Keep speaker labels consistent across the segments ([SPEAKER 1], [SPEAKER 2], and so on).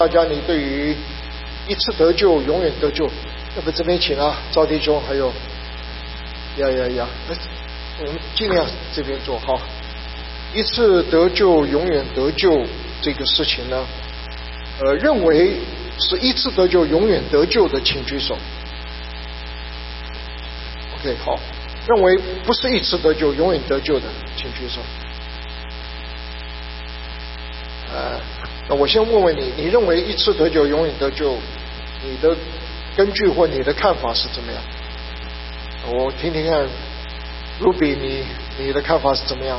[SPEAKER 1] 大家，你对于一次得救永远得救，要不这边请啊，赵弟兄，还有呀，我们尽量这边做好。一次得救永远得救这个事情呢，认为是一次得救永远得救的，请举手。OK， 好。认为不是一次得救永远得救的，请举手。那我先问问你，你认为一次得救永远得救，你的根据或你的看法是怎么样？我听听看 ，Ruby， 你的看法是怎么样？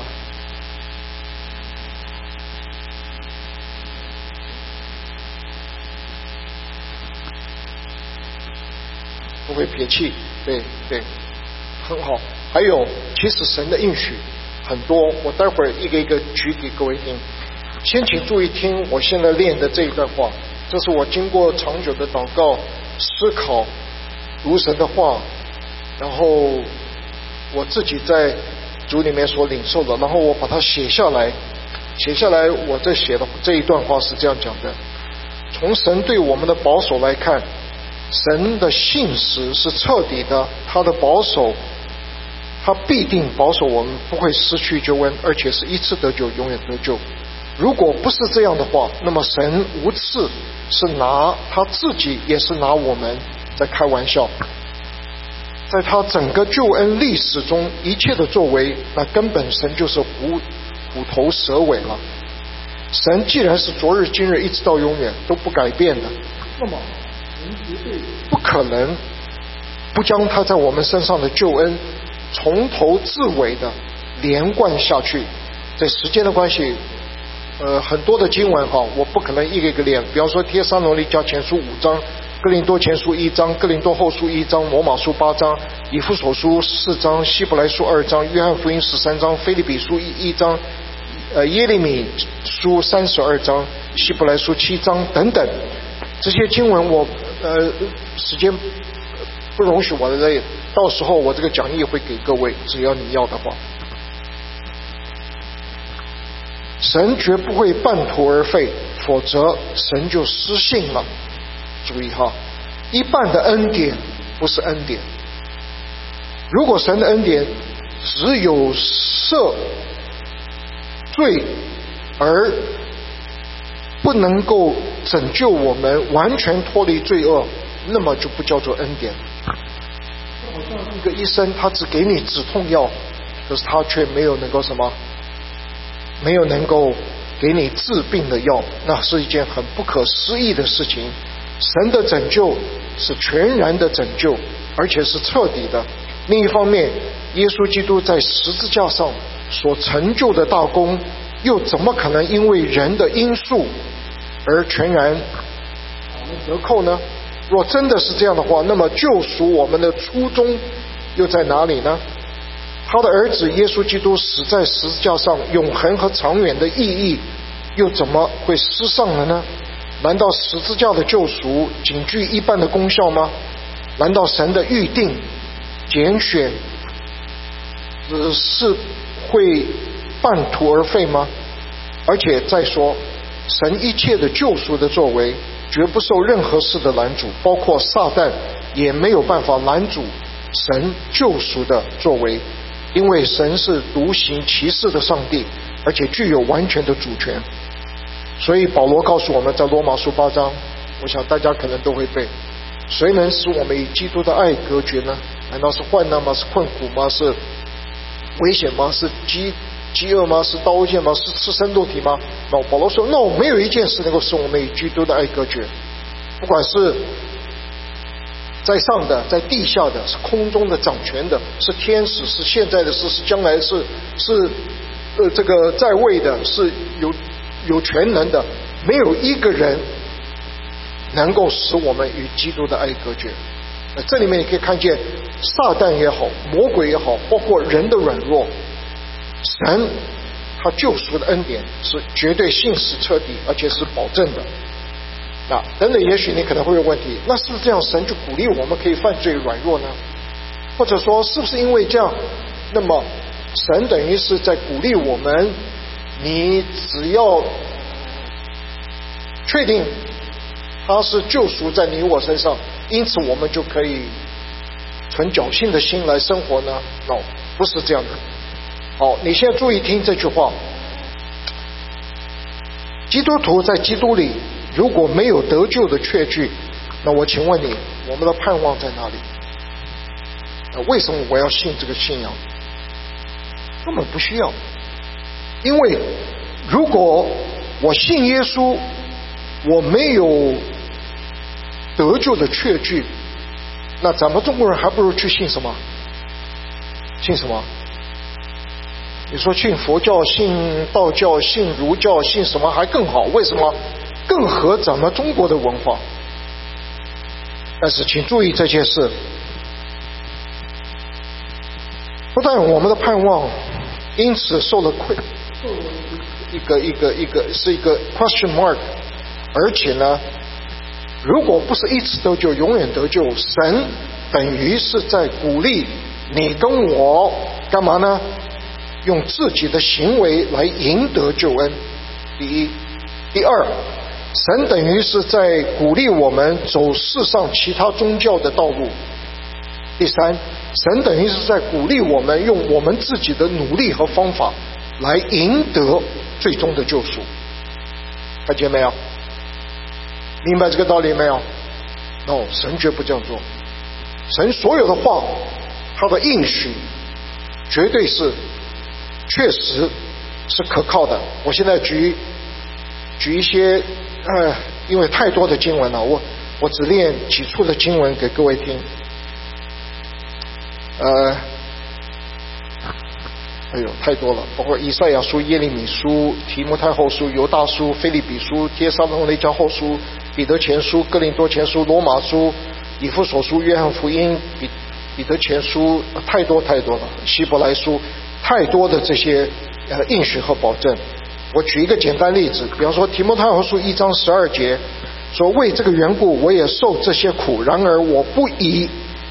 [SPEAKER 1] 不会撇弃，对，很好。还有，其实神的应许很多，我待会儿一个一个举给各位听。先请注意听我现在练的这一段话，这是我经过长久的祷告、思考、读神的话，然后我自己在主里面所领受的，然后我把它写下来。我在写的这一段话是这样讲的：从神对我们的保守来看，神的信实是彻底的，他的保守，他必定保守我们不会失去救恩，而且是一次得救永远得救。如果不是这样的话，那么神无次是拿他自己，也是拿我们在开玩笑。在他整个救恩历史中一切的作为，那根本神就是虎头蛇尾了。神既然是昨日今日一直到永远都不改变的，那么神绝对不可能不将他在我们身上的救恩从头至尾的连贯下去。在时间的关系，很多的经文哈，我不可能一个一个练。比方说，帖撒罗尼迦前书5章，哥林多前书1章，哥林多后书1章，罗马书8章，以弗所书4章，希伯来书2章，约翰福音13章，腓立比书1章，耶利米书32章，希伯来书7章等等。这些经文我时间不容许我的累，到时候我这个讲义会给各位，只要你要的话。神绝不会半途而废，否则神就失信了。注意哈，一半的恩典不是恩典。如果神的恩典只有赦罪而不能够拯救我们完全脱离罪恶，那么就不叫做恩典。好像一个医生他只给你止痛药，可是他却没有能够什么，没有能够给你治病的药，那是一件很不可思议的事情。神的拯救是全然的拯救，而且是彻底的。另一方面，耶稣基督在十字架上所成就的大功，又怎么可能因为人的因素而全然折扣呢？若真的是这样的话，那么救赎我们的初衷又在哪里呢？他的儿子耶稣基督死在十字架上，永恒和长远的意义又怎么会失丧了呢？难道十字架的救赎仅具一般的功效吗？难道神的预定拣选是会半途而废吗？而且再说，神一切的救赎的作为绝不受任何事的拦阻，包括撒旦也没有办法拦阻神救赎的作为，因为神是独行其事的上帝，而且具有完全的主权。所以保罗告诉我们，在罗马书8章，我想大家可能都会背，谁能使我们与基督的爱隔绝呢？难道是患难吗？是困苦吗？是危险吗？是饥饿吗？是刀剑吗？是赤身肉体吗？那保罗说，那没有一件事能够使我们与基督的爱隔绝，不管是在上的，在地下的，是空中的掌权的，是天使，是现在的事，是将来是这个在位的，是有全能的，没有一个人能够使我们与基督的爱隔绝。这里面你可以看见撒旦也好，魔鬼也好，包括人的软弱，神他救赎的恩典是绝对信实彻底，而且是保证的。那等等，也许你可能会有问题，那是不是这样神就鼓励我们可以犯罪软弱呢？或者说是不是因为这样，那么神等于是在鼓励我们，你只要确定他是救赎在你我身上，因此我们就可以存侥幸的心来生活呢？ No， 不是这样的。好，你现在注意听这句话。基督徒在基督里如果没有得救的确据，那我请问你，我们的盼望在哪里？为什么我要信这个信仰？根本不需要。因为如果我信耶稣，我没有得救的确据，那咱们中国人还不如去信什么？信什么？你说信佛教、信道教、信儒教、信什么还更好？为什么？更合咱们中国的文化。但是请注意这件事，不但我们的盼望因此受了是一个 question mark， 而且呢，如果不是一次得救永远得救，神等于是在鼓励你跟我干嘛呢？用自己的行为来赢得救恩。第一。第二，神等于是在鼓励我们走世上其他宗教的道路。第三，神等于是在鼓励我们用我们自己的努力和方法来赢得最终的救赎。看见没有？明白这个道理没有？ No， 神绝不这样做。神所有的话，他的应许绝对是确实是可靠的。我现在举一些因为太多的经文了，我只念几处的经文给各位听。太多了，包括以赛亚书、耶利米书、提摩太后书、犹大书、腓立比书、帖撒罗尼迦后书、彼得前书、哥林多前书、罗马书、以弗所书、约翰福音、彼得前书，太多了，希伯来书，太多的这些应许和保证。我举一个简单例子，比方说提摩太后书1章12节说，为这个缘故我也受这些苦，然而我不以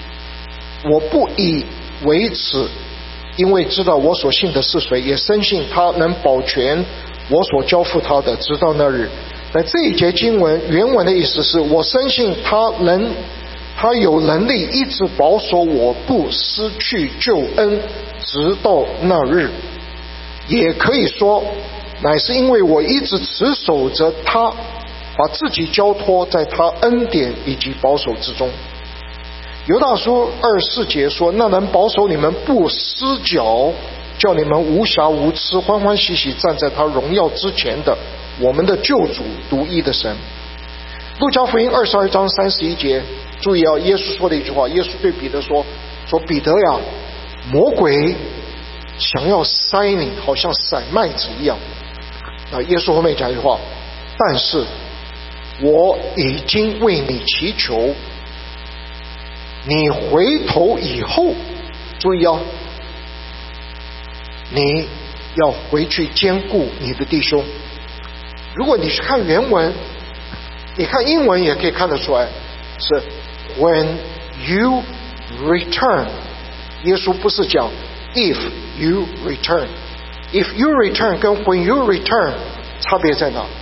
[SPEAKER 1] 为耻，因为知道我所信的是谁，也深信他能保全我所交付他的，直到那日。那这一节经文原文的意思是，我深信他有能力一直保守我不失去救恩，直到那日。也可以说，乃是因为我一直持守着他，把自己交托在他恩典以及保守之中。犹大书24节说，那能保守你们不失脚，叫你们无瑕无疵，欢欢喜喜站在他荣耀之前的我们的救主独一的神。路加福音22章31节，注意耶稣说的一句话，耶稣对彼得说彼得呀，魔鬼想要塞你，好像散麦子一样。耶稣后面讲一句话，但是我已经为你祈求，你回头以后，注意你要回去兼顾你的弟兄。如果你去看原文，你看英文也可以看得出来，是 when you return。 耶稣不是讲 if you return， if you return 跟 when you return 差别在哪？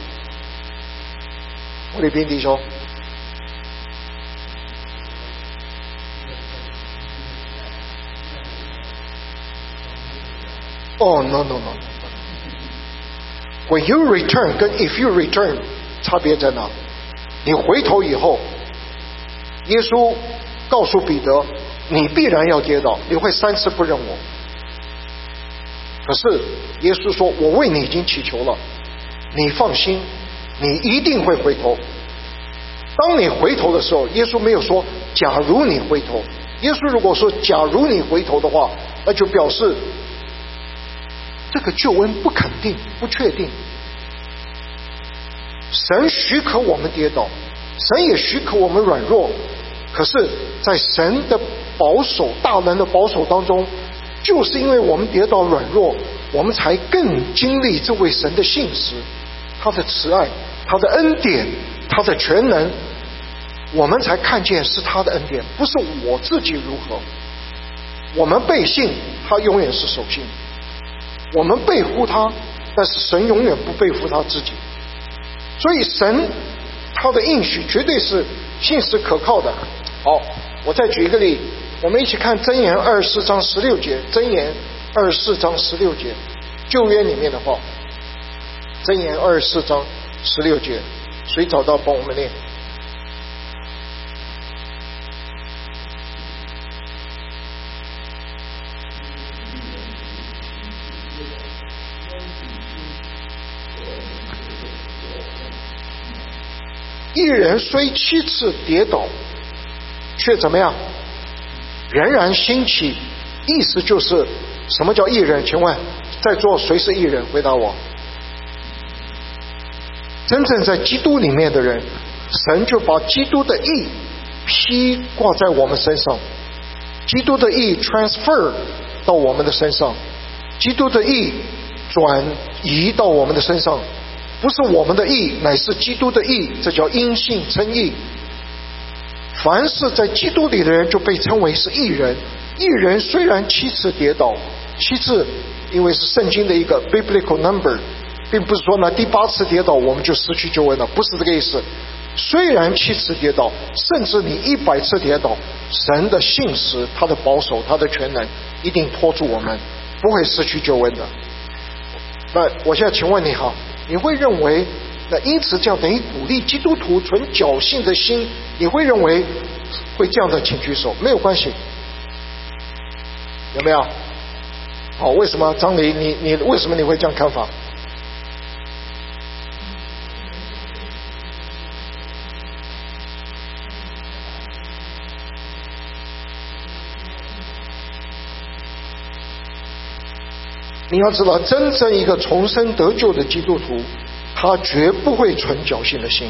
[SPEAKER 1] 我的弟兄，no when you return 跟 if you return 差别在哪？你回头以后，耶稣告诉彼得，你必然要跌倒，你会3次不认我。可是耶稣说，我为你已经祈求了，你放心，你一定会回头。当你回头的时候，耶稣没有说假如你回头。耶稣如果说假如你回头的话，那就表示这个救恩不肯定、不确定。神许可我们跌倒，神也许可我们软弱，可是在神的保守、大能的保守当中，就是因为我们跌倒软弱，我们才更经历这位神的信实，他的慈爱，他的恩典，他的全能，我们才看见是他的恩典，不是我自己如何。我们背信，他永远是守信；我们背负他，但是神永远不背负他自己。所以神他的应许绝对是信实可靠的。好，我再举一个例，我们一起看箴言24章16节，箴言24章16节，旧约里面的话，箴言24章16节，谁找到帮我们念？一人虽7次跌倒，却怎么样？仍然兴起。意思就是什么叫义人？请问在座谁是义人？回答我。真正在基督里面的人，神就把基督的义披挂在我们身上，基督的义 transfer 到我们的身上，基督的义转移到我们的身上，不是我们的义，乃是基督的义，这叫因信称义。凡是在基督里的人就被称为是义人。义人虽然7次跌倒，7次因为是圣经的一个 biblical number， 并不是说呢第8次跌倒我们就失去救恩了，不是这个意思。虽然7次跌倒，甚至你100次跌倒，神的信实，他的保守，他的全能一定拖住我们，不会失去救恩的。那我现在请问你哈，你会认为那因此这样等于鼓励基督徒存侥幸的心，你会认为会这样的？请举手。没有关系，有没有？好，为什么张黎你为什么你会这样看法？你要知道，真正一个重生得救的基督徒，他绝不会存侥幸的心。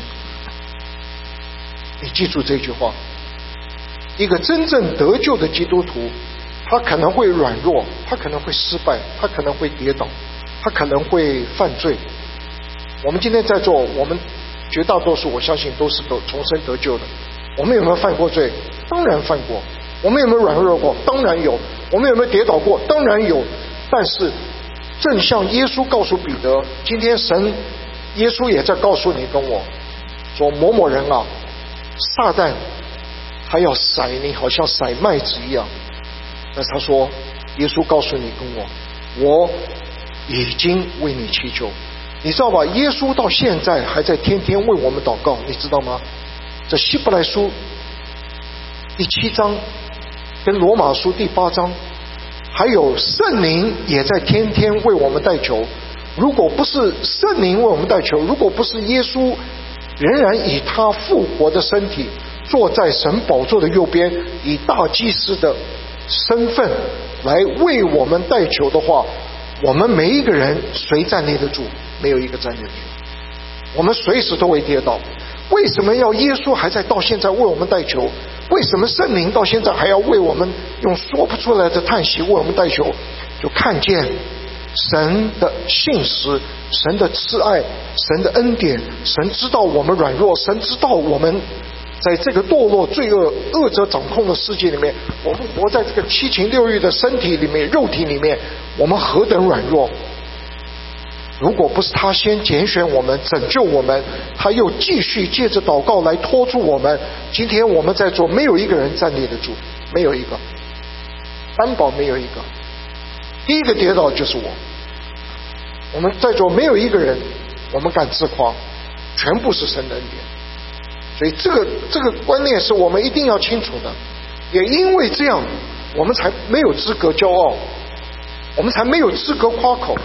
[SPEAKER 1] 你记住这句话，一个真正得救的基督徒，他可能会软弱，他可能会失败，他可能会跌倒，他可能会犯罪。我们今天在座，我们绝大多数我相信都是重生得救的。我们有没有犯过罪？当然犯过。我们有没有软弱过？当然有。我们有没有跌倒过？当然有。但是正像耶稣告诉彼得，今天神耶稣也在告诉你跟我说，某某人啊，撒旦他要甩你，好像甩麦子一样。但他说，耶稣告诉你跟我已经为你祈求。你知道吧？耶稣到现在还在天天为我们祷告，你知道吗？这希伯来书第7章跟罗马书第8章，还有圣灵也在天天为我们代求。如果不是圣灵为我们代求，如果不是耶稣仍然以他复活的身体坐在神宝座的右边，以大祭司的身份来为我们代求的话，我们每一个人谁站立得住？没有一个站立得住。我们随时都会跌倒。为什么要耶稣还在到现在为我们代求？为什么圣灵到现在还要为我们用说不出来的叹息为我们代求？就看见神的信实，神的慈爱，神的恩典。神知道我们软弱，神知道我们在这个堕落罪恶者掌控的世界里面，我们活在这个七情六欲的身体里面，肉体里面，我们何等软弱。如果不是他先拣选我们，拯救我们，他又继续借着祷告来拖住我们，今天我们在座没有一个人站立得住，没有一个，担保没有一个。第一个跌倒就是我们在座没有一个人我们敢自夸，全部是神的恩典。所以这个观念是我们一定要清楚的。也因为这样，我们才没有资格骄傲，我们才没有资格夸口。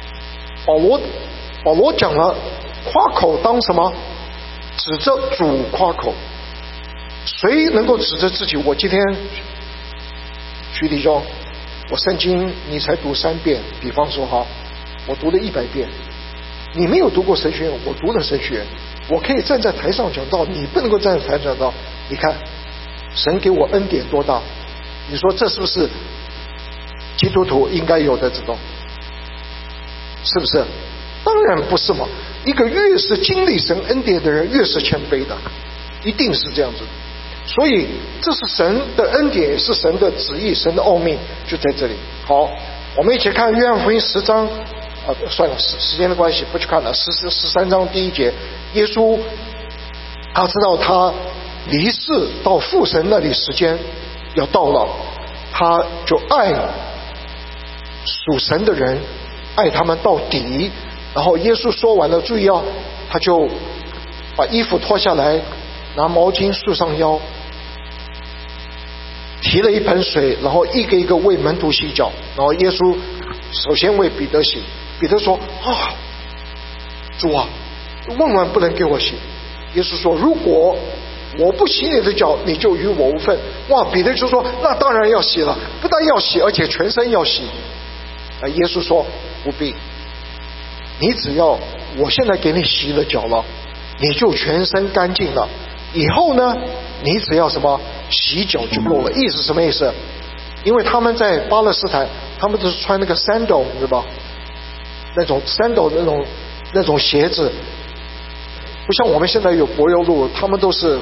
[SPEAKER 1] 保罗讲了，夸口当什么？指着主夸口。谁能够指着自己？我今天徐弟兄，我圣经你才读3遍，比方说哈，我读了100遍。你没有读过神学院，我读了神学院，我可以站在台上讲道，你不能够站在台上讲道。你看神给我恩典多大，你说这是不是基督徒应该有的这种？是不是？当然不是嘛。一个越是经历神恩典的人，越是谦卑的，一定是这样子。所以这是神的恩典，也是神的旨意，神的奥秘就在这里。好，我们一起看约翰福音10章算了，时间的关系不去看了。13章第1节，耶稣他知道他离世到父神那里时间要到了，他就爱属神的人，爱他们到底。然后耶稣说完了，注意啊，他就把衣服脱下来，拿毛巾束上腰，提了一盆水，然后一个一个为门徒洗脚。然后耶稣首先为彼得洗，彼得说啊，主啊，万万不能给我洗。耶稣说，如果我不洗你的脚，你就与我无份。哇，彼得就说，那当然要洗了，不但要洗，而且全身要洗。耶稣说，不必，你只要我现在给你洗了脚了，你就全身干净了。以后呢，你只要什么洗脚就够了。意思什么意思？因为他们在巴勒斯坦，他们都是穿那个 sandal， 对吧？那种 sandal 那种鞋子，不像我们现在有柏油路，他们都是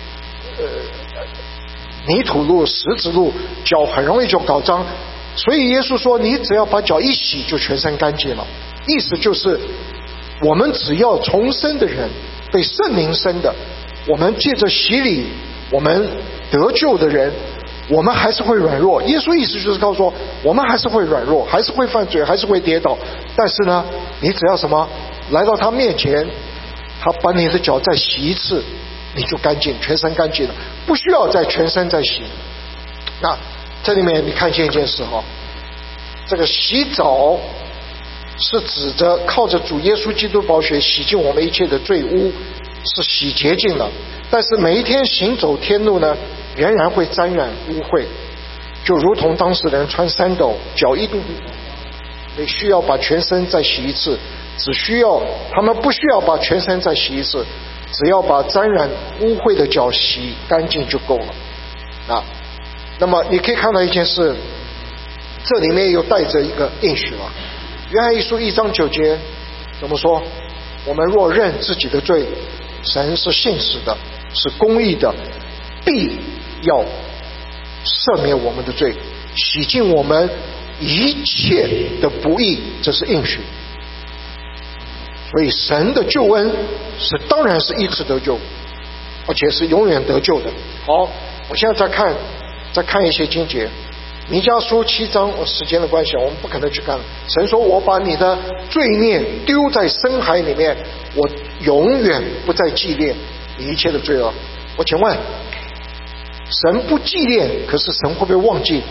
[SPEAKER 1] 泥土路、石子路，脚很容易就搞脏。所以耶稣说，你只要把脚一洗，就全身干净了。意思就是，我们只要重生的人，被圣灵生的，我们借着洗礼，我们得救的人，我们还是会软弱。耶稣意思就是告诉我，我们还是会软弱，还是会犯罪，还是会跌倒。但是呢，你只要什么来到他面前，他把你的脚再洗一次，你就干净，全身干净了，不需要再全身再洗。那这里面你看见一件事哈，这个洗澡是指着靠着主耶稣基督宝血洗净我们一切的罪污，是洗洁净了。但是每一天行走天路呢，仍然会沾染污秽，就如同当时人穿三斗，脚一定你需要把全身再洗一次，他们不需要把全身再洗一次，只要把沾染污秽的脚洗干净就够了。那么你可以看到一件事，这里面又带着一个应许了。约翰一书1章9节怎么说？我们若认自己的罪，神是信实的，是公义的，必要赦免我们的罪，洗净我们一切的不义，这是应许。所以神的救恩当然是一次得救，而且是永远得救的。好，我现在再看一些经节。弥迦书7章，时间的关系我们不可能去看了。神说，我把你的罪孽丢在深海里面，我永远不再纪念你一切的罪恶。我请问，神不纪念，可是神会不会忘记？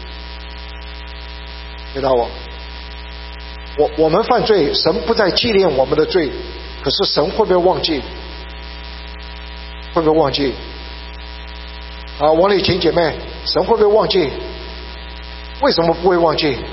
[SPEAKER 1] 回答我们犯罪，神不再纪念我们的罪，可是神会不会忘记？会不会忘记？王丽琴姐妹，神会不会忘记？为什么不会忘记？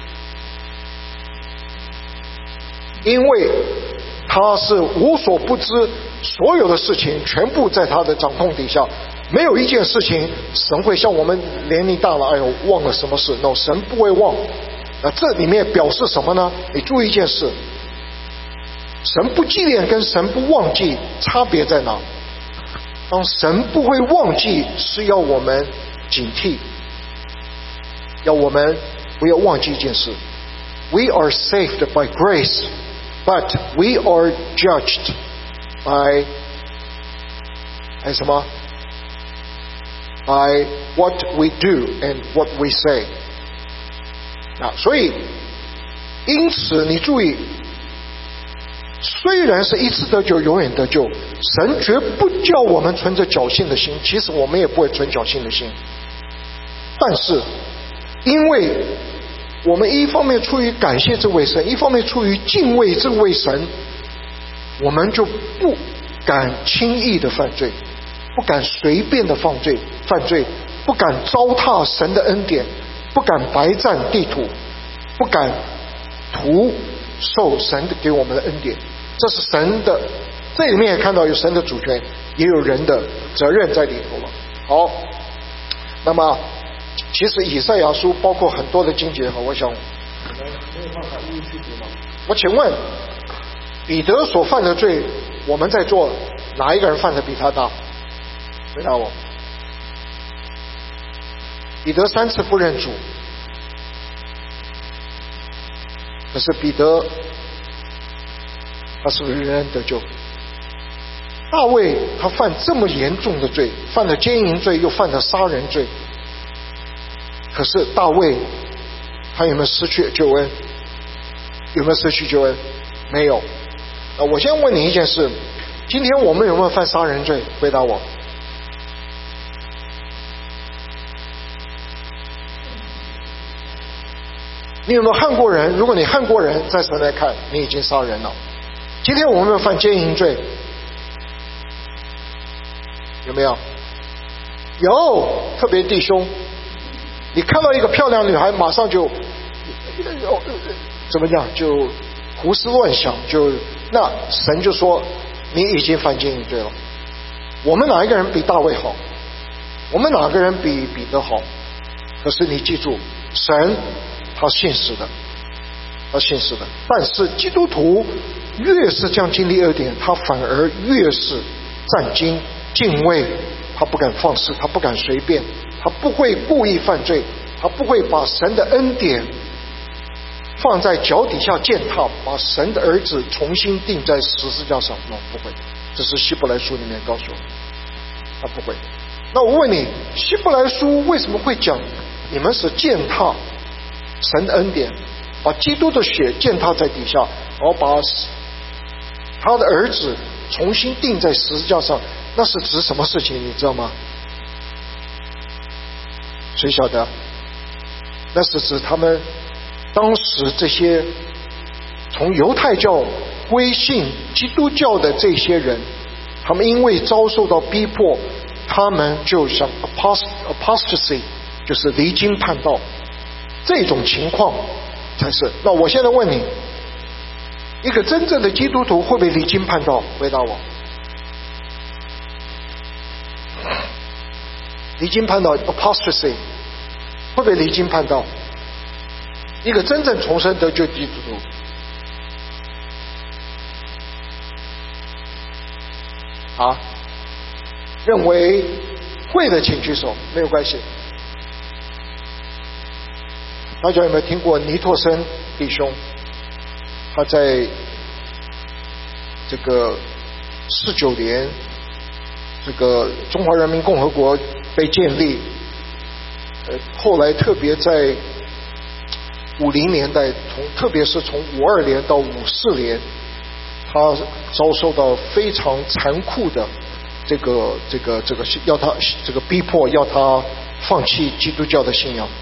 [SPEAKER 1] 因为他是无所不知，所有的事情全部在他的掌控底下，没有一件事情神会像我们年龄大了，哎呦忘了什么事。no， 神不会忘。那这里面表示什么呢？你注意一件事，神不纪念跟神不忘记差别在哪？当神不会忘记，是要我们警惕，要我们不要忘记一件事。We are saved by grace, but we are judged by 什么？ By what we do and what we say。所以因此你注意，虽然是一次得救永远得救，神绝不叫我们存着侥幸的心，其实我们也不会存侥幸的心。但是因为我们一方面出于感谢这位神，一方面出于敬畏这位神，我们就不敢轻易的犯罪，不敢随便的犯罪，不敢糟蹋神的恩典，不敢白占地土，不敢徒受神给我们的恩典。这是神的，这里面也看到有神的主权，也有人的责任在里头了。好，那么其实以赛亚书包括很多的经节，我想可能没有办法一一去读嘛。我请问，彼得所犯的罪，我们在座哪一个人犯的比他大？回答我。彼得3次不认主，可是彼得他是不是仍然得救？ 大卫他犯这么严重的罪，犯了奸淫罪，又犯了杀人罪，可是大卫他有没有失去救恩？有没有失去救恩？没有。我先问你一件事，今天我们有没有犯杀人罪？回答我。你有没有害过人？如果你害过人，在神来看你已经杀人了。今天我们有没有犯奸淫罪？有没有？有。特别弟兄，你看到一个漂亮女孩，马上就怎么讲，就胡思乱想，那神就说你已经犯奸淫罪了。我们哪一个人比大卫好？我们哪个人比彼得好？可是你记住，神他信实的，他信实的。但是基督徒越是这样经历恶点，他反而越是战兢敬畏，他不敢放肆，他不敢随便，他不会故意犯罪，他不会把神的恩典放在脚底下践踏，把神的儿子重新钉在十字架上。不会。这是希伯来书里面告诉我，他不会。那我问你，希伯来书为什么会讲你们是践踏神的恩典，把基督的血践踏在底下，然后把他的儿子重新钉在十字架上？那是指什么事情？你知道吗？谁晓得？那是指他们当时这些从犹太教归信基督教的这些人，他们因为遭受到逼迫，他们就像 apostasy， 就是离经叛道，这种情况才是。那我现在问你，一个真正的基督徒会不会离经叛道？回答我。离经叛道 apostasy 会不会离经叛道？一个真正重生得救基督徒认为会的请举手，没有关系。大家有没有听过尼托森弟兄？他在这个49年，这个中华人民共和国被建立，后来特别在50年代，特别是从52年到54年，他遭受到非常残酷的这个要他这个逼迫，要他放弃基督教的信仰。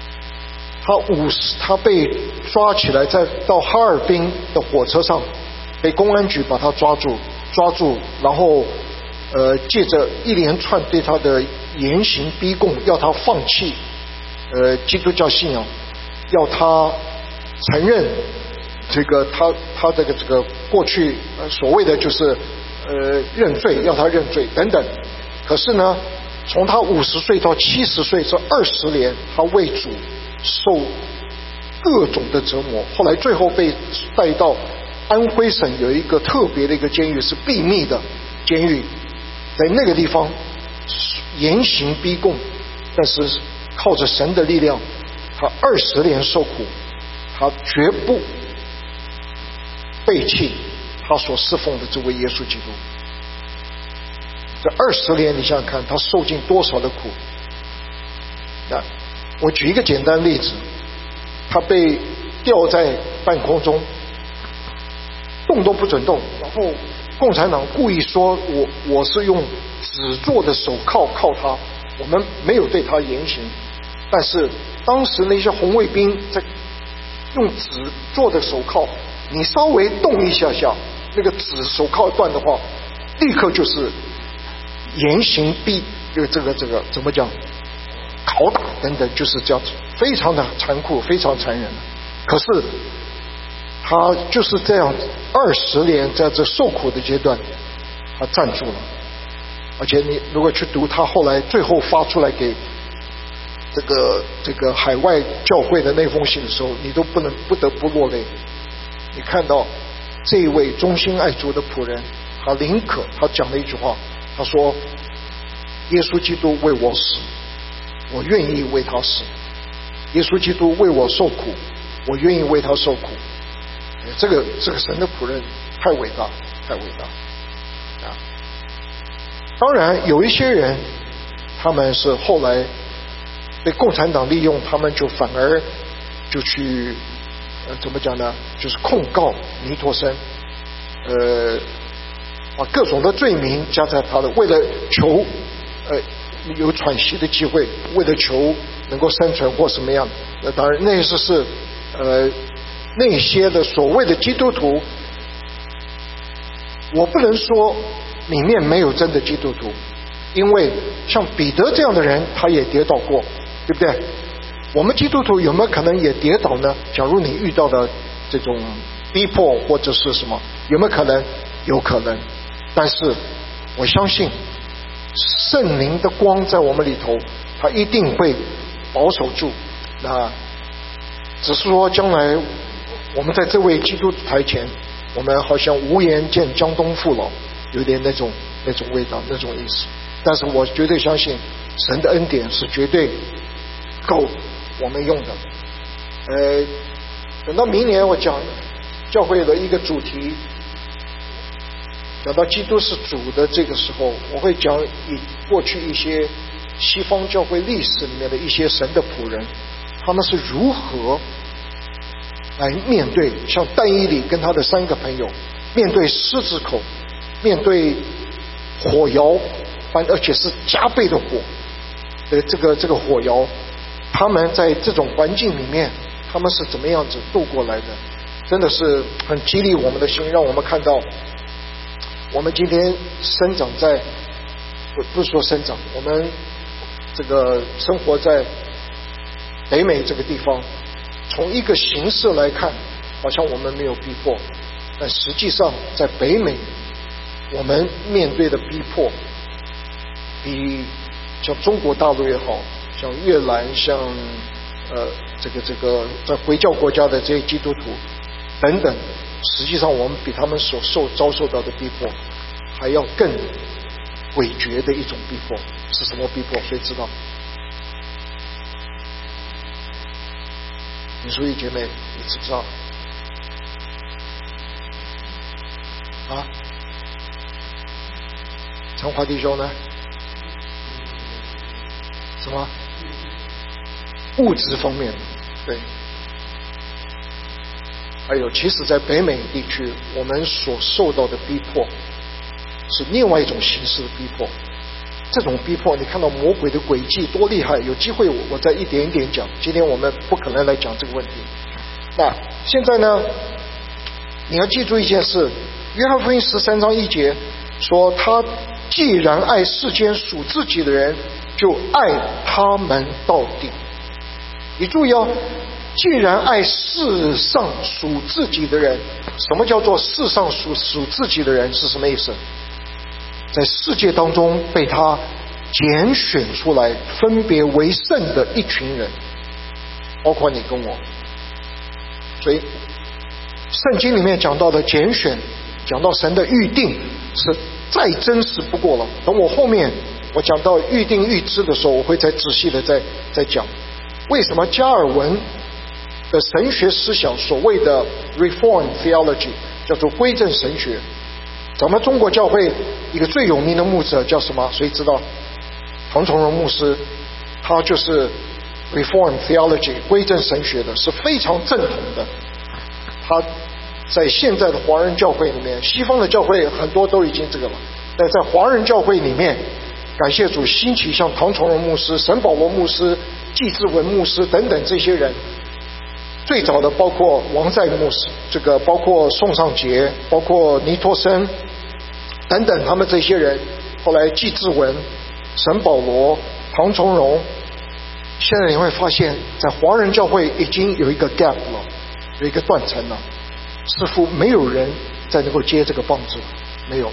[SPEAKER 1] 他被抓起来，到哈尔滨的火车上，被公安局把他抓住，然后借着一连串对他的严刑逼供，要他放弃基督教信仰，要他承认这个他这个过去所谓的就是认罪，要他认罪等等。可是呢，从他50岁到70岁这20年，他为主受各种的折磨，后来最后被带到安徽省有一个特别的一个监狱，是秘密的监狱，在那个地方严刑逼供，但是靠着神的力量，他20年受苦，他绝不背弃他所侍奉的这位耶稣基督。这20年你想想看，他受尽多少的苦。我举一个简单例子，他被吊在半空中，动都不准动，然后共产党故意说我是用纸做的手铐铐他，我们没有对他严刑。但是当时那些红卫兵在用纸做的手铐，你稍微动一下下，那个纸手铐断的话，立刻就是严刑逼这个怎么讲，拷打等等，就是这样子，非常的残酷，非常残忍。可是他就是这样20年在这受苦的阶段，他站住了。而且你如果去读他后来最后发出来给这个海外教会的那封信的时候，你都不得不落泪。你看到这一位忠心爱主的仆人，他宁可，他讲了一句话，他说耶稣基督为我死，我愿意为他死。耶稣基督为我受苦，我愿意为他受苦。这个神的仆人太伟大，太伟大啊！ 当然有一些人他们是后来被共产党利用，他们就反而就去怎么讲呢，就是控告尼托生，把各种的罪名加在他的，为了求有喘息的机会，为了求能够生存或什么样。当然那是那些的所谓的基督徒，我不能说里面没有真的基督徒，因为像彼得这样的人他也跌倒过，对不对？我们基督徒有没有可能也跌倒呢？假如你遇到的这种逼迫或者是什么，有没有可能？有可能。但是我相信圣灵的光在我们里头，他一定会保守住。那只是说将来我们在这位基督台前，我们好像无颜见江东父老，有点那种味道，那种意思。但是我绝对相信神的恩典是绝对够我们用的。等到明年我讲教会的一个主题，讲到基督是主的这个时候，我会讲以过去一些西方教会历史里面的一些神的仆人，他们是如何来面对像但以理跟他的3个朋友，面对狮子口，面对火窑，而且是加倍的火的这个火窑，他们在这种环境里面，他们是怎么样子度过来的？真的是很激励我们的心，让我们看到我们今天生长在，不是说生长，我们这个生活在北美这个地方，从一个形式来看，好像我们没有逼迫，但实际上在北美，我们面对的逼迫，比像中国大陆也好，像越南，像这个在回教国家的这些基督徒等等，实际上我们比他们所遭受到的逼迫还要更诡谲的一种逼迫。是什么逼迫？谁知道？你说一姐妹，你知不知道？啊？长华弟兄呢？什么？物质方面，对。还有，其实在北美地区，我们所受到的逼迫是另外一种形式的逼迫。这种逼迫，你看到魔鬼的诡计多厉害，有机会我再一点一点讲。今天我们不可能来讲这个问题。那现在呢，你要记住一件事，约翰福音13章1节说，他既然爱世间属自己的人，就爱他们到底。你注意哦，既然爱世上属自己的人，什么叫做世上属自己的人？是什么意思？在世界当中被他拣选出来分别为圣的一群人，包括你跟我。所以圣经里面讲到的拣选，讲到神的预定，是再真实不过了。等我后面我讲到预定预知的时候，我会再仔细的再讲为什么加尔文的神学思想，所谓的 Reform Theology 叫做归正神学。咱们中国教会一个最有名的牧者叫什么？谁知道？唐崇荣牧师，他就是 Reform Theology 归正神学的，是非常正统的。他在现在的华人教会里面，西方的教会很多都已经这个了，但在华人教会里面，感谢主兴起像唐崇荣牧师、沈保罗牧师、季志文牧师等等这些人。最早的包括王在牧师，这个包括宋尚杰，包括尼托生等等，他们这些人，后来季志文、沈保罗、唐崇荣，现在你会发现在华人教会已经有一个 gap 了，有一个断层了，似乎没有人再能够接这个棒子了，没有，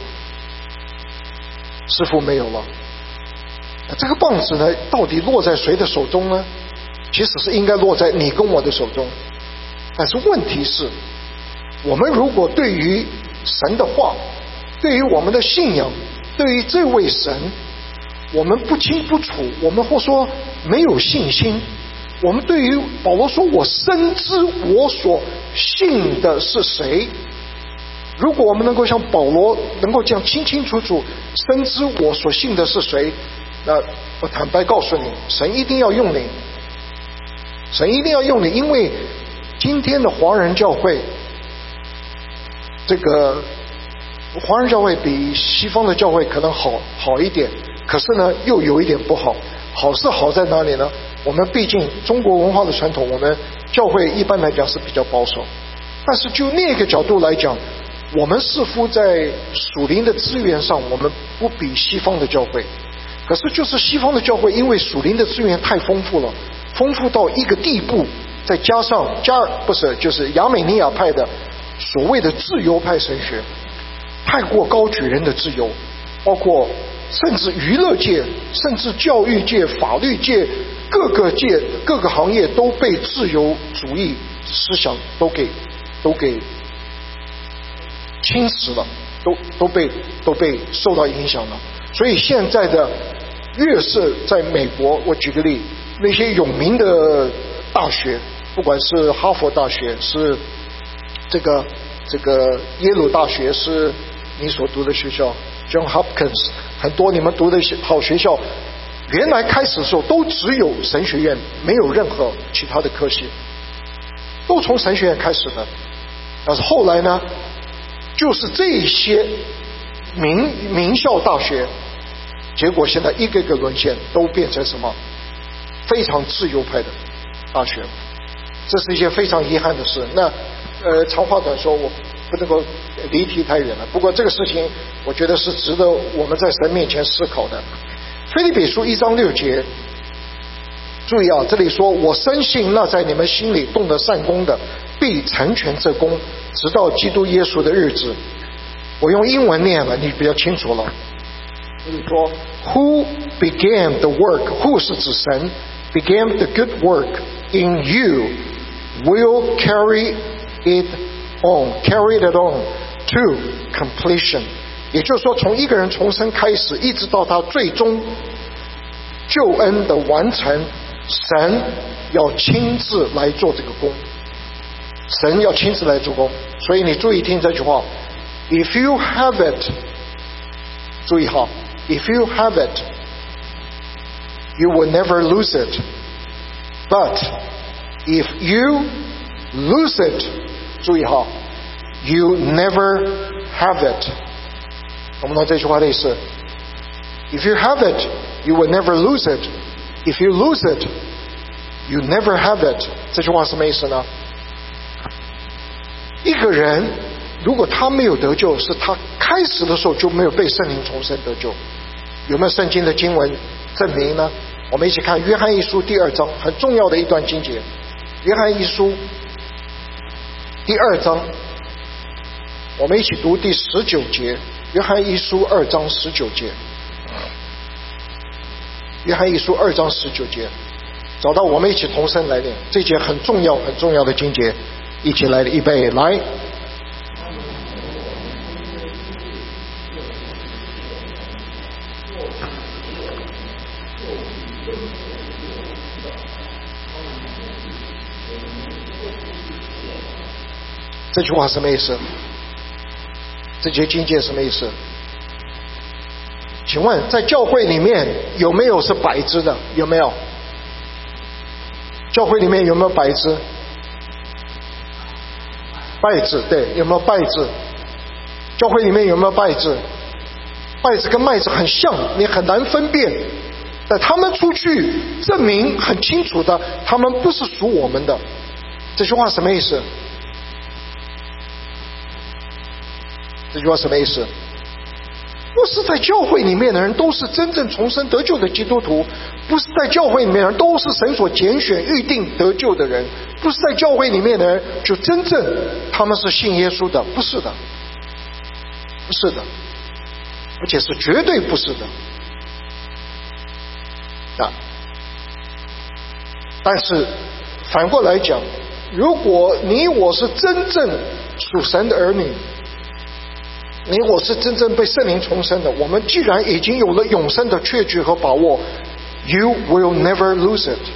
[SPEAKER 1] 似乎没有了。这个棒子呢，到底落在谁的手中呢？其实是应该落在你跟我的手中，但是问题是，我们如果对于神的话，对于我们的信仰，对于这位神，我们不清不楚，我们或说没有信心，我们对于保罗说我深知我所信的是谁， 如果我们能够像保罗能够这样清清楚楚深知我所信的是谁，那我坦白告诉你，神一定要用你，神一定要用你，因为今天的华人教会，这个华人教会比西方的教会可能好一点，可是呢又有一点不好。好是好在哪里呢？我们毕竟中国文化的传统，我们教会一般来讲是比较保守，但是就另一个角度来讲，我们似乎在属灵的资源上我们不比西方的教会，可是就是西方的教会因为属灵的资源太丰富了，丰富到一个地步，再加上就是亚美尼亚派的所谓的自由派神学，太过高举人的自由，包括甚至娱乐界，甚至教育界、法律界，各个行业都被自由主义思想都给侵蚀了，都被受到影响了。所以现在的越是在美国，我举个例，那些有名的大学，不管是哈佛大学，是这个耶鲁大学，是你所读的学校 John Hopkins， 很多你们读的好学校，原来开始的时候都只有神学院，没有任何其他的科系，都从神学院开始的。但是后来呢，就是这些名校大学，结果现在一个个沦陷，都变成什么非常自由派的大学，这是一件非常遗憾的事。那长话短说，我不能够离题太远了。不过这个事情，我觉得是值得我们在神面前思考的。腓立比书1章6节，注意啊，这里说我深信那在你们心里动的善功的，必成全这功，直到基督耶稣的日子。我用英文念了，你比较清楚了。就是说 Who began the work， Who 是指神 began the good work in you will carry it on to completion。 也就是说，从一个人重生开始，一直到他最终救恩的完成，神要亲自来做这个工，神要亲自来做工。所以你注意听这句话 If you have it， 注意哈， If you have it you will never lose it， But if you lose it， 注意哈， you never have it。懂不懂这句话的意思？ If you have it you will never lose it， If you lose it you never have it。 这句话什么意思呢？一个人如果他没有得救，是他开始的时候就没有被圣灵重生得救。有没有圣经的经文证明呢？我们一起看约翰一书第2章，很重要的一段经节。约翰一书第2章，我们一起读第19节。约翰一书2章19节，约翰一书2章19节，找到我们一起同声来念，这节很重要很重要的经节，一起来，预备来。这句话什么意思？这节经节什么意思？请问在教会里面有没有是白枝的？有没有？教会里面有没有白枝？稗子，对，有没有稗子？教会里面有没有稗子？稗子跟麦子很像，你很难分辨，但他们出去证明很清楚的，他们不是属我们的。这句话什么意思？这句话什么意思？不是在教会里面的人都是真正重生得救的基督徒，不是在教会里面的人都是神所拣选预定得救的人，不是在教会里面的人就真正他们是信耶稣的，不是的，不是的，而且是绝对不是的啊！但是反过来讲，如果你我是真正属神的儿女，你我是真正被圣灵重生的，我们既然已经有了永生的确据和把握， You will never lose it，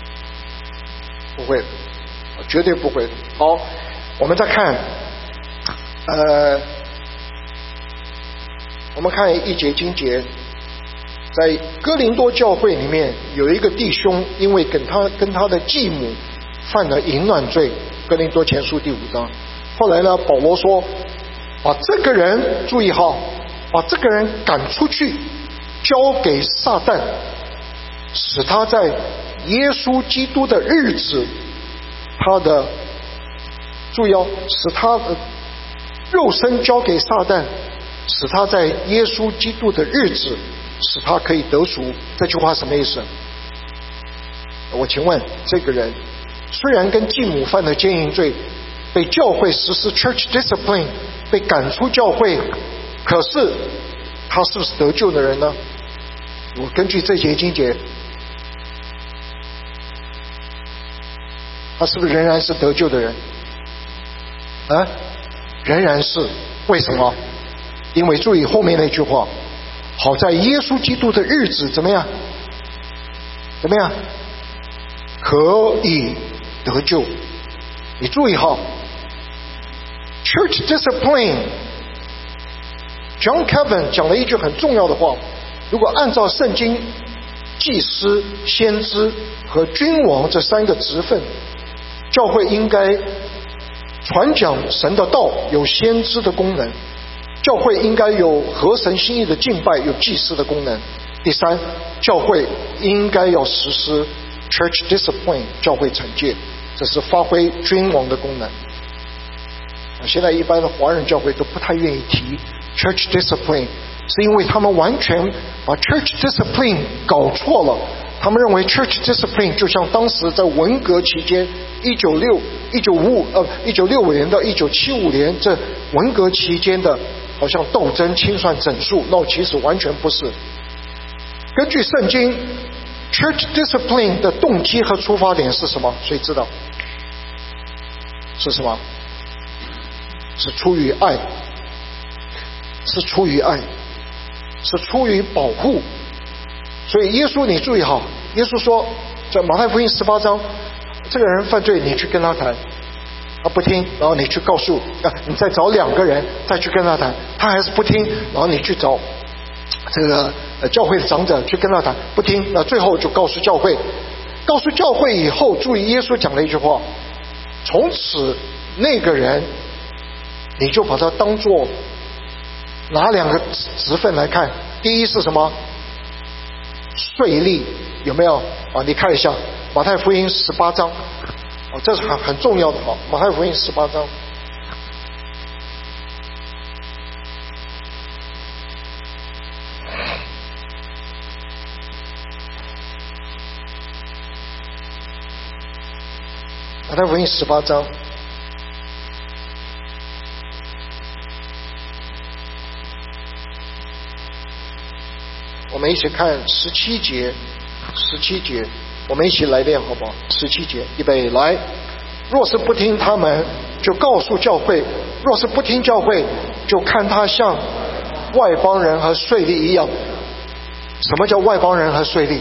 [SPEAKER 1] 不会，绝对不会。好，我们再看我们看一节经节，在哥林多教会里面有一个弟兄，因为跟他的继母犯了淫乱罪，哥林多前书第5章。后来呢，保罗说把这个人，注意哈，把这个人赶出去，交给撒旦，使他在耶稣基督的日子，注意哦，使他的肉身交给撒旦，使他在耶稣基督的日子，使他可以得赎。这句话什么意思？我请问，这个人虽然跟继母犯了奸淫罪，被教会实施 church discipline， 被赶出教会，可是他是不是得救的人呢？我根据这节经节，他是不是仍然是得救的人？仍然是。为什么？因为注意后面那句话，好在耶稣基督的日子怎么样？可以得救。你注意哈 ，Church discipline， John Calvin 讲了一句很重要的话：如果按照圣经，祭司、先知和君王这3个职分，教会应该传讲神的道，有先知的功能；教会应该有合神心意的敬拜，有祭司的功能。第3，教会应该要实施 church discipline， 教会惩戒，这是发挥君王的功能。现在一般的华人教会都不太愿意提 church discipline， 是因为他们完全把 church discipline 搞错了。他们认为 church discipline 就像当时在文革期间1965年到1975年这文革期间的好像斗争清算整数，那其实完全不是。根据圣经 church discipline 的动机和出发点是什么？谁知道？是什么？是出于爱，是出于保护。所以耶稣，你注意好，耶稣说在马太福音18章，这个人犯罪，你去跟他谈，他不听，然后你去告诉你再找2个人再去跟他谈，他还是不听，然后你去找这个教会的长者去跟他谈，不听，那最后就告诉教会以后，注意耶稣讲了一句话：从此那个人你就把他当作哪2个职分来看？第一是什么？税吏，有没有你看一下马太福音18章，这是很重要的马太福音18章。马太福音18章。我们一起看17节，我们一起来念好不好？17节，预备来。若是不听他们，就告诉教会；若是不听教会，就看他像外邦人和税吏一样。什么叫外邦人和税吏？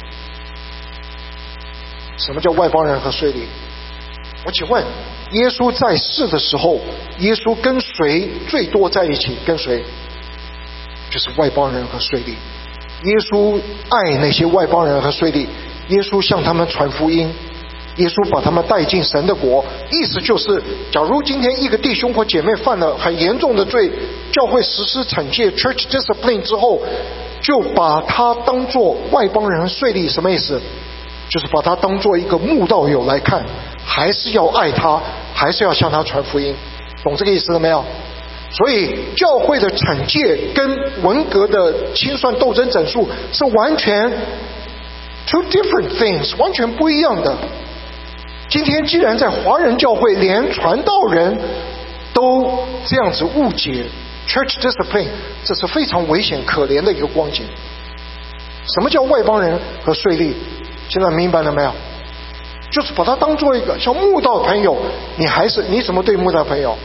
[SPEAKER 1] 什么叫外邦人和税吏？我请问，耶稣在世的时候，耶稣跟谁最多在一起？跟谁？就是外邦人和税吏。耶稣爱那些外邦人和税吏，耶稣向他们传福音，耶稣把他们带进神的国。意思就是，假如今天一个弟兄或姐妹犯了很严重的罪，教会实施惩戒 church discipline 之后，就把他当作外邦人和税吏。什么意思？就是把他当作一个慕道友来看，还是要爱他，还是要向他传福音。懂这个意思了没有？所以教会的惩戒跟文革的清算斗争整数是完全 two different things， 完全不一样的。今天既然在华人教会连传道人都这样子误解 church discipline， 这是非常危险可怜的一个光景。什么叫外邦人和税吏？现在明白了没有？就是把他当做一个像慕道朋友，你怎么对慕道朋友？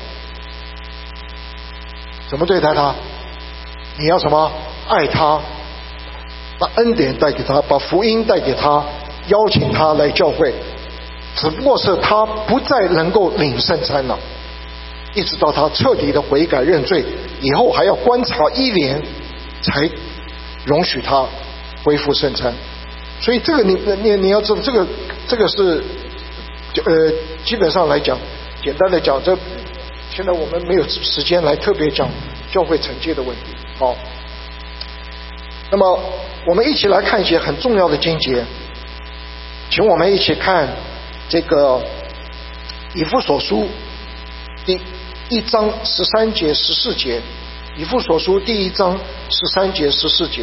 [SPEAKER 1] 怎么对待他？你要什么？爱他，把恩典带给他，把福音带给他，邀请他来教会。只不过是他不再能够领圣餐了， 一直到他彻底的悔改认罪以后，还要观察1年才容许他恢复圣餐。所以这个你要知道，这个是基本上来讲，简单的讲，这现在我们没有时间来特别讲教会惩戒的问题。好，那么我们一起来看一些很重要的经节，请我们一起看这个以弗所书第1章13节14节，以弗所书第1章13节14节，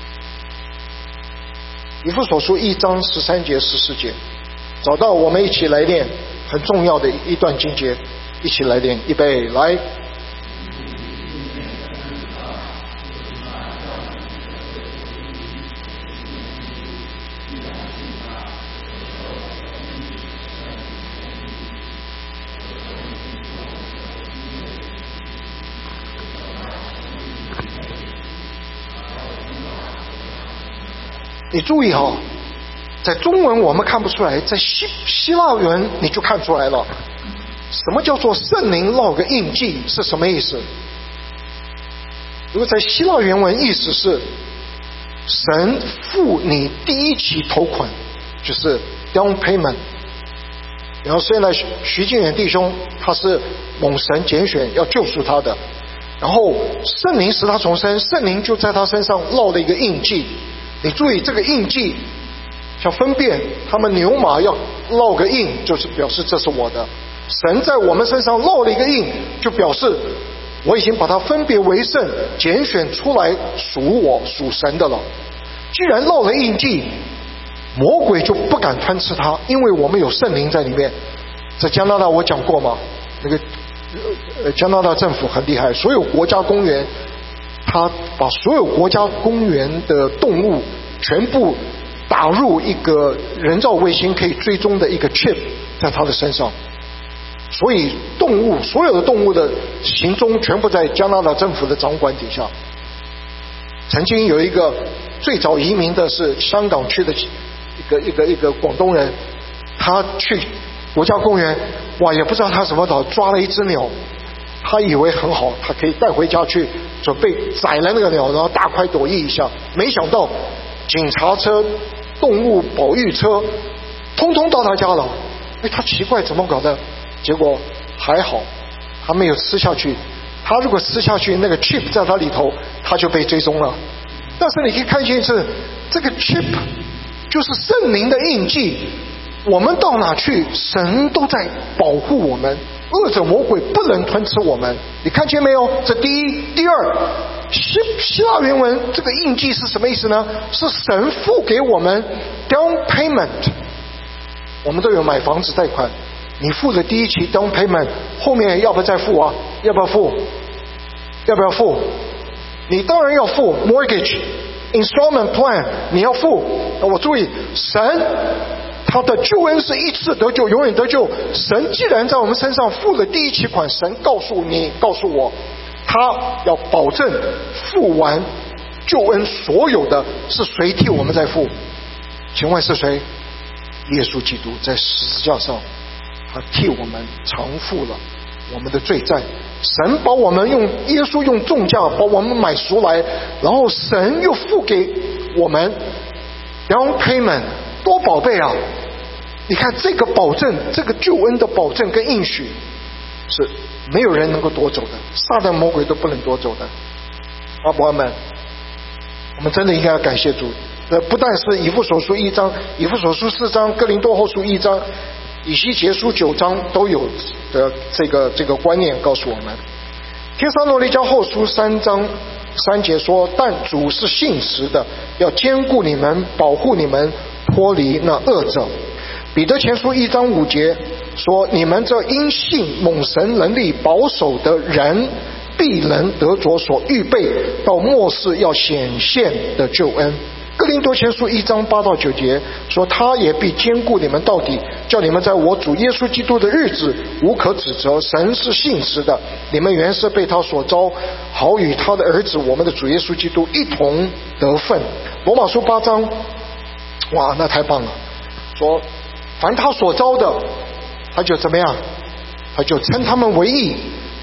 [SPEAKER 1] 以弗所书1章13节14节，找到我们一起来念很重要的一段经节，一起来念，预备来。你注意哈，在中文我们看不出来，在希腊文你就看出来了。什么叫做圣灵烙个印记是什么意思？如果在希腊原文意思是神付你第1期头款，就是 down payment。然后现在徐静远弟兄他是蒙神拣选要救赎他的，然后圣灵使他重生，圣灵就在他身上烙了一个印记。你注意这个印记像分辨他们牛马要烙个印，就是表示这是我的。神在我们身上烙了一个印，就表示我已经把它分别为圣，拣选出来属我属神的了。既然烙了印记，魔鬼就不敢吞吃它，因为我们有圣灵在里面。在加拿大我讲过嘛，那个加拿大政府很厉害，所有国家公园他把所有国家公园的动物全部打入一个人造卫星可以追踪的一个 chip 在他的身上，所以所有的动物的行踪全部在加拿大政府的掌管底下。曾经有一个最早移民的是香港区的一个广东人，他去国家公园，哇，也不知道他什么早抓了一只鸟，他以为很好，他可以带回家去准备宰了那个鸟，然后大快朵颐一下。没想到警察车、动物保育车通通到他家了。他奇怪怎么搞的，结果还好他没有吃下去。他如果吃下去，那个 chip 在他里头，他就被追踪了。但是你可以看见这个 chip 就是圣灵的印记，我们到哪去，神都在保护我们，恶者魔鬼不能吞吃我们。你看见没有？这第一。第二，希腊原文这个印记是什么意思呢？是神付给我们 down payment。我们都有买房子贷款，你付了第1期 down payment， 后面要不要再付啊？要不要付？要不要付？你当然要付 mortgage installment plan， 你要付。我注意，神他的救恩是一次得救，永远得救。神既然在我们身上付了第1期款，神告诉你，告诉我，他要保证付完救恩所有的，是谁替我们在付？请问是谁？耶稣基督在十字架上，他替我们偿付了我们的罪债。神把我们耶稣用重价把我们买赎来，然后神又付给我们 down payment， 多宝贝啊！你看这个保证，这个救恩的保证跟应许是没有人能够夺走的，撒旦魔鬼都不能夺走的。阿伯们，我们真的应该要感谢主。不但是以弗所书1章、以弗所书4章、哥林多后书1章、以西结书9章都有的这个观念告诉我们。帖撒罗尼迦后书3章3节说，但主是信实的，要坚固你们，保护你们，脱离那恶者。彼得前书1章5节说，你们这因信蒙神能力保守的人，必能得着所预备到末世要显现的救恩。哥林多前书1章8到9节说，他也必坚固你们到底，叫你们在我主耶稣基督的日子无可指责。神是信实的，你们原是被他所招，好与他的儿子我们的主耶稣基督一同得分。罗马书8章，哇，那太棒了，说凡他所招的，他就怎么样？他就称他们为义，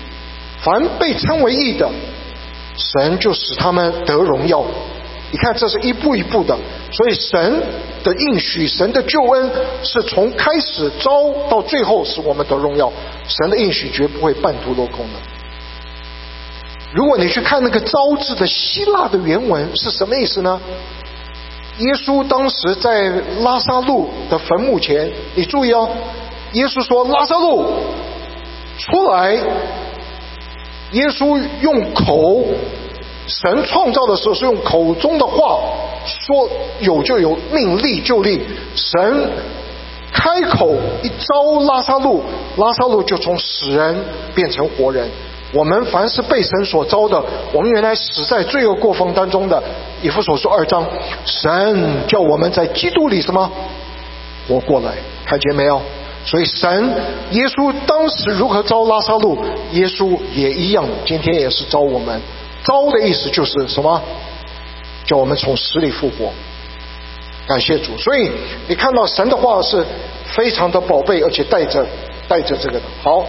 [SPEAKER 1] 凡被称为义的，神就使他们得荣耀。你看，这是一步一步的，所以神的应许，神的救恩是从开始招到最后使我们得荣耀。神的应许绝不会半途落空的。如果你去看那个招字的希腊的原文是什么意思呢？耶稣当时在拉撒路的坟墓前，你注意哦，耶稣说拉撒路出来，耶稣用口，神创造的时候是用口中的话说有就有，命立就立。神开口一招拉撒路，拉撒路就从死人变成活人。我们凡是被神所招的，我们原来死在罪恶过犯当中的，以弗所书2章，神叫我们在基督里什么活过来，看见没有？所以神耶稣当时如何招拉撒路，耶稣也一样，今天也是招我们。招的意思就是什么？叫我们从死里复活。感谢主。所以你看到神的话是非常的宝贝，而且带着这个的。好，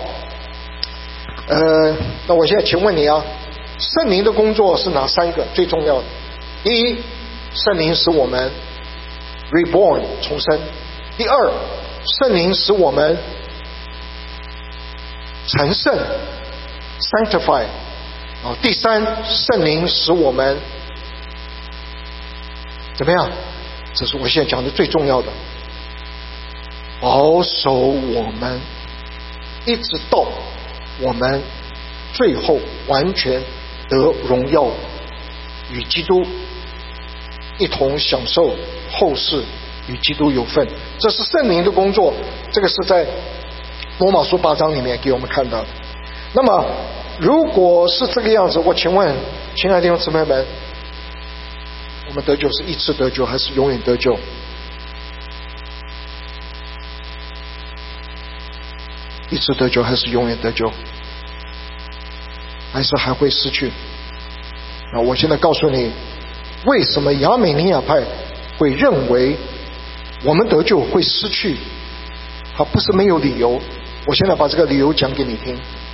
[SPEAKER 1] 那我现在请问你啊，圣灵的工作是哪3个最重要的？第一，圣灵使我们 reborn 重生；第二，圣灵使我们成圣 sanctify；第三，圣灵使我们怎么样？这是我现在讲的最重要的，保守我们一直到我们最后完全得荣耀，与基督一同享受后世，与基督有份。这是圣灵的工作，这个是在罗马书8章里面给我们看到的。那么如果是这个样子，我请问亲爱的弟兄姊妹们，我们得救是一次得救还是永远得救？一次得救还是永远得救？还是还会失去？那我现在告诉你，为什么亚美尼亚派会认为我们得救会失去？它不是没有理由。我现在把这个理由讲给你听。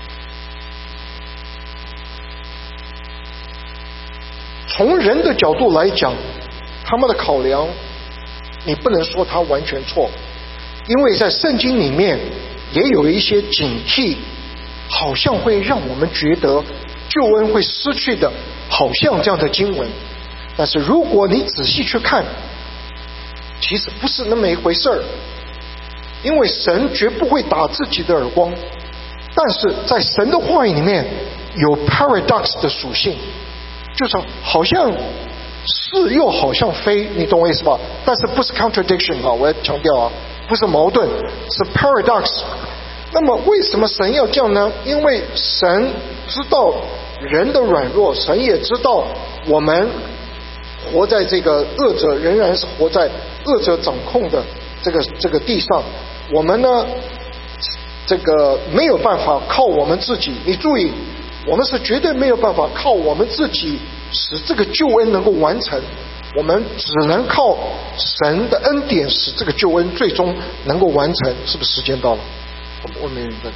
[SPEAKER 1] 从人的角度来讲，他们的考量你不能说他完全错，因为在圣经里面也有一些警惕，好像会让我们觉得救恩会失去的，好像这样的经文。但是如果你仔细去看，其实不是那么一回事儿，因为神绝不会打自己的耳光，但是在神的话语里面有 paradox 的属性，就是好像是又好像非，你懂我意思吧？但是不是 contradiction 啊，我要强调啊，不是矛盾，是 paradox。那么为什么神要这样呢？因为神知道人的软弱，神也知道我们活在这个恶者仍然是活在恶者掌控的这个地上，我们呢这个没有办法靠我们自己。你注意，我们是绝对没有办法靠我们自己使这个救恩能够完成，我们只能靠神的恩典使这个救恩最终能够完成。是不是时间到了？我没明白。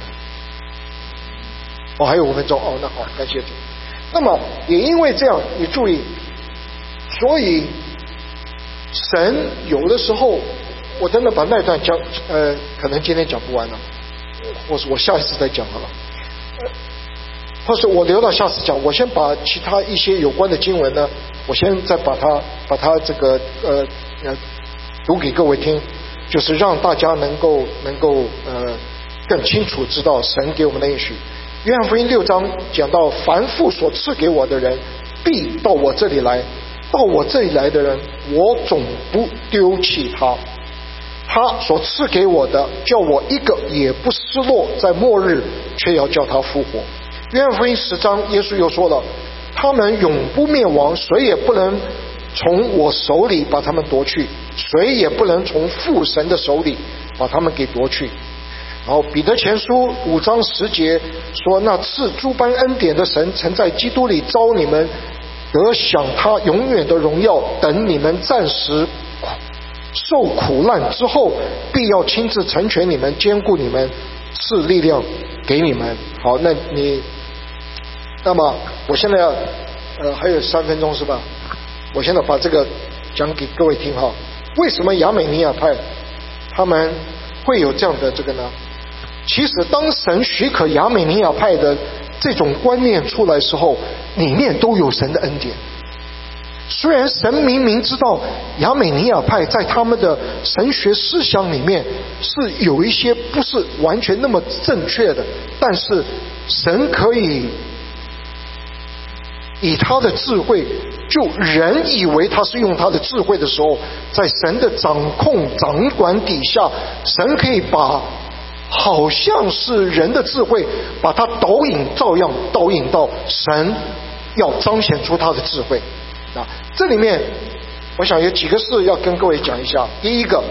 [SPEAKER 1] 还有5分钟。那好，感谢主。那么也因为这样，你注意，所以神有的时候，我真的把那段讲，可能今天讲不完了，或是我下一次再讲好了，或是我留到下次讲。我先把其他一些有关的经文呢，我先再把它这个读给各位听，就是让大家能够更清楚知道神给我们的应许。约翰福音6章讲到，凡父所赐给我的人必到我这里来，到我这里来的人我总不丢弃他，他所赐给我的叫我一个也不失落，在末日却要叫他复活。约翰福音10章耶稣又说了，他们永不灭亡，谁也不能从我手里把他们夺去，谁也不能从父神的手里把他们给夺去。然后彼得前书5章10节说，那赐诸般恩典的神曾在基督里招你们得享他永远的荣耀，等你们暂时受苦难之后，必要亲自成全你们，坚固你们，赐力量给你们。好，那你那么我现在要还有3分钟是吧？我现在把这个讲给各位听哈。为什么亚美尼亚派他们会有这样的这个呢？其实当神许可亚美尼亚派的这种观念出来的时候，里面都有神的恩典。虽然神明明知道亚美尼亚派在他们的神学思想里面是有一些不是完全那么正确的，但是神可以以他的智慧，就人以为他是用他的智慧的时候，在神的掌控掌管底下，神可以把好像是人的智慧把它照样导引到神要彰显出他的智慧。这里面我想有几个事要跟各位讲一下。第一个，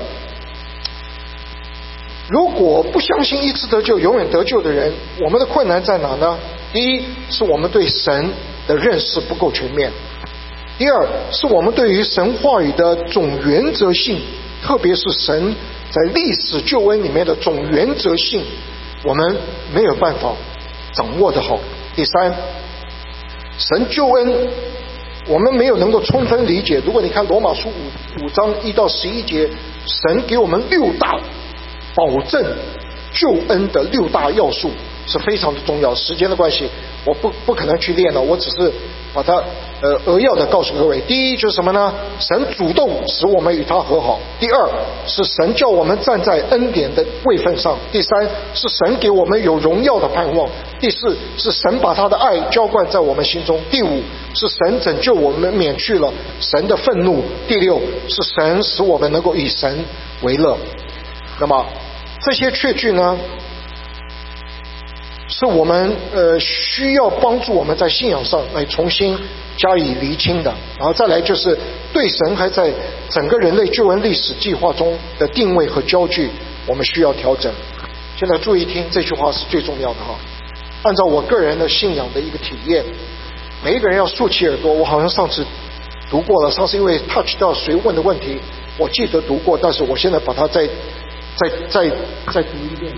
[SPEAKER 1] 如果不相信一次得救永远得救的人，我们的困难在哪呢？第一是我们对神的认识不够全面，第二是我们对于神话语的总原则性，特别是神在历史救恩里面的总原则性，我们没有办法掌握得好。第三，神救恩我们没有能够充分理解。如果你看罗马书5章1到11节，神给我们6大保证救恩的6大要素是非常的重要。时间的关系我不可能去练了，我只是把它扼要的告诉各位。第一就是什么呢？神主动使我们与他和好。第二是神叫我们站在恩典的位分上。第三是神给我们有荣耀的盼望。第四是神把他的爱浇灌在我们心中。第五是神拯救我们免去了神的愤怒。第六是神使我们能够以神为乐。那么这些确据呢，是我们需要帮助我们在信仰上来重新加以厘清的。然后再来就是对神还在整个人类救恩历史计划中的定位和焦距，我们需要调整。现在注意听，这句话是最重要的哈。按照我个人的信仰的一个体验，每一个人要竖起耳朵。我好像上次读过了，上次因为 touch 到谁问的问题，我记得读过，但是我现在把它再读一遍。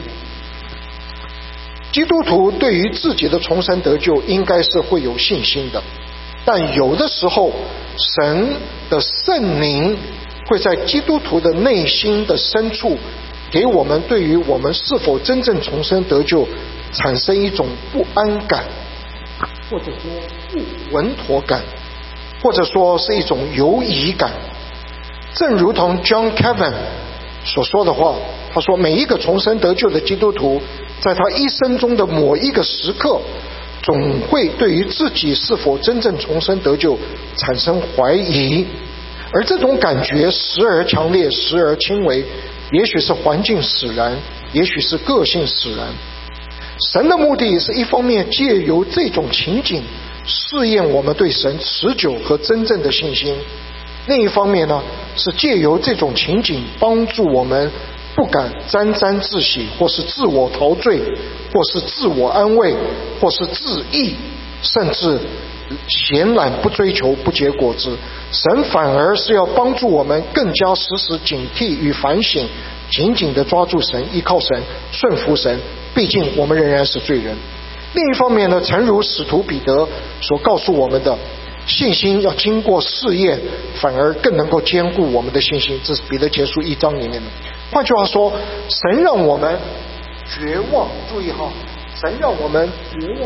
[SPEAKER 1] 基督徒对于自己的重生得救应该是会有信心的，但有的时候神的圣灵会在基督徒的内心的深处给我们对于我们是否真正重生得救产生一种不安感，或者说不稳妥感，或者说是一种犹疑感。正如同 John Calvin 所说的话，他说每一个重生得救的基督徒在他一生中的某一个时刻，总会对于自己是否真正重生得救产生怀疑，而这种感觉时而强烈，时而轻微，也许是环境使然，也许是个性使然。神的目的是一方面借由这种情景试验我们对神持久和真正的信心，另一方面呢，是借由这种情景帮助我们不敢沾沾自喜，或是自我陶醉，或是自我安慰，或是自义，甚至闲懒不追求，不结果子。神反而是要帮助我们更加时时警惕与反省，紧紧地抓住神，依靠神，顺服神，毕竟我们仍然是罪人。另一方面呢，诚如使徒彼得所告诉我们的，信心要经过试验，反而更能够坚固我们的信心。这是彼得前书1章里面的。换句话说，神让我们绝望，注意哈，神让我们绝望，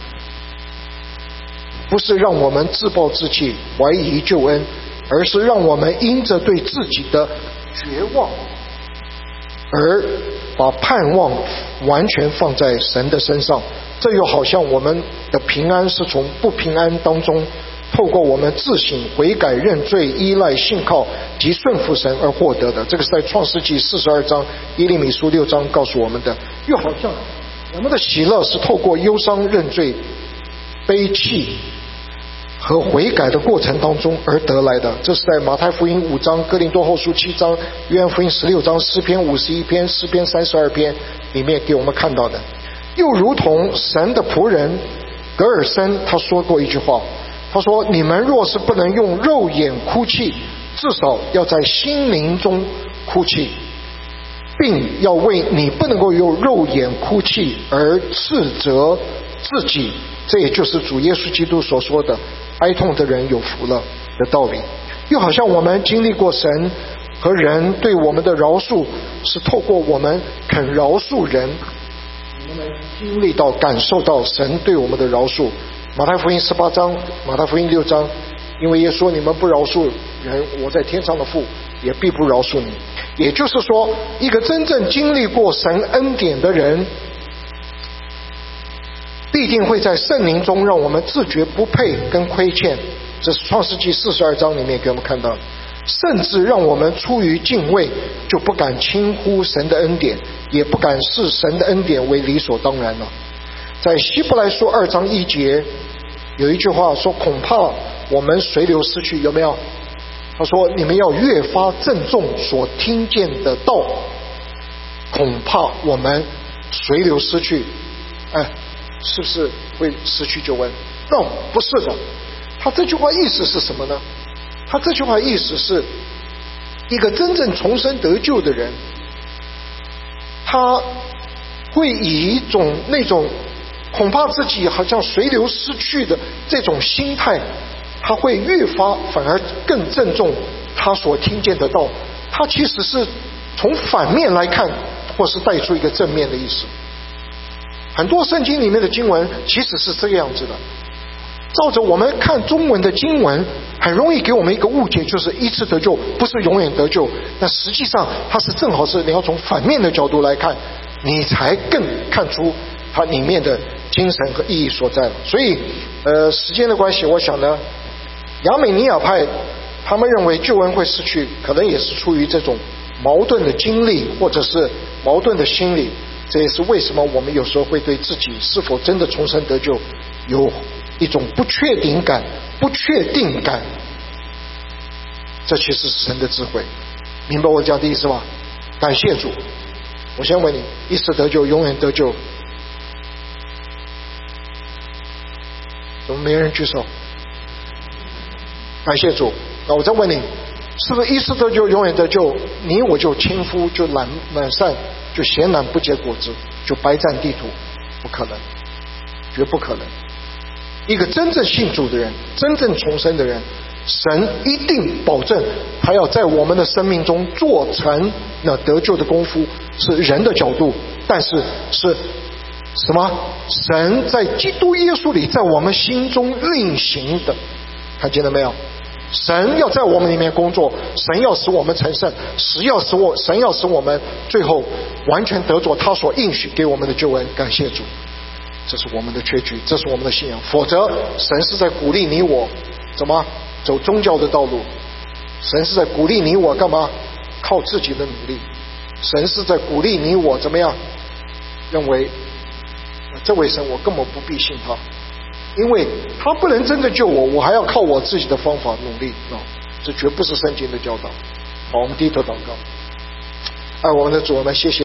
[SPEAKER 1] 不是让我们自暴自弃怀疑救恩，而是让我们因着对自己的绝望而把盼望完全放在神的身上。这又好像我们的平安是从不平安当中透过我们自省悔改认罪依赖信靠及顺服神而获得的。这个是在创世纪42章耶利米书6章告诉我们的。又好像我们的喜乐是透过忧伤认罪悲泣和悔改的过程当中而得来的。这是在马太福音5章哥林多后书7章约翰福音16章诗篇51篇诗篇32篇里面给我们看到的。又如同神的仆人格尔森他说过一句话，他说，你们若是不能用肉眼哭泣，至少要在心灵中哭泣，并要为你不能够用肉眼哭泣而斥责自己这也就是主耶稣基督所说的哀痛的人有福了的道理。又好像我们经历过神和人对我们的饶恕，是透过我们肯饶恕人，我们经历到感受到神对我们的饶恕。马太福音18章，马太福音6章，因为耶稣说你们不饶恕人，我在天上的父也必不饶恕你。也就是说，一个真正经历过神恩典的人，必定会在圣灵中让我们自觉不配跟亏欠。这是创世纪42章里面给我们看到的，甚至让我们出于敬畏就不敢轻忽神的恩典，也不敢视神的恩典为理所当然了。在希伯来书2章1节有一句话说，恐怕我们随流失去，有没有？他说你们要越发郑重所听见的道，恐怕我们随流失去。是不是会失去救恩？ No， 不是的。他这句话意思是什么呢？他这句话意思是，一个真正重生得救的人，他会以一种那种恐怕自己好像随流失去的这种心态，他会越发反而更郑重他所听见的道。他其实是从反面来看，或是带出一个正面的意思。很多圣经里面的经文其实是这个样子的，照着我们看中文的经文，很容易给我们一个误解，就是一次得救不是永远得救。但实际上它是正好是你要从反面的角度来看，你才更看出它里面的精神和意义所在了。所以时间的关系，我想呢，亚美尼亚派他们认为救恩会失去，可能也是出于这种矛盾的经历或者是矛盾的心理。这也是为什么我们有时候会对自己是否真的重生得救有一种不确定感。这其实是神的智慧，明白我讲的意思吧？感谢主。我先问你，一次得救永远得救，怎么没人举手？感谢主。那我再问你，是不是一次得救永远得救，你我就轻忽，就懒散，就闲懒不结果子，就白占地图？不可能，绝不可能。一个真正信主的人，真正重生的人，神一定保证他要在我们的生命中做成那得救的功夫。是人的角度，但是是什么？神在基督耶稣里在我们心中运行的，看见了没有？神要在我们里面工作，神要使我们成圣，神要使我们最后完全得着他所应许给我们的救恩。感谢主，这是我们的确据，这是我们的信仰。否则神是在鼓励你我怎么走宗教的道路，神是在鼓励你我干嘛？靠自己的努力。神是在鼓励你我怎么样认为这位神我根本不必信他，因为他不能真的救我，我还要靠我自己的方法努力。这绝不是圣经的教导。好，我们低头祷告。爱我们的主，我们谢谢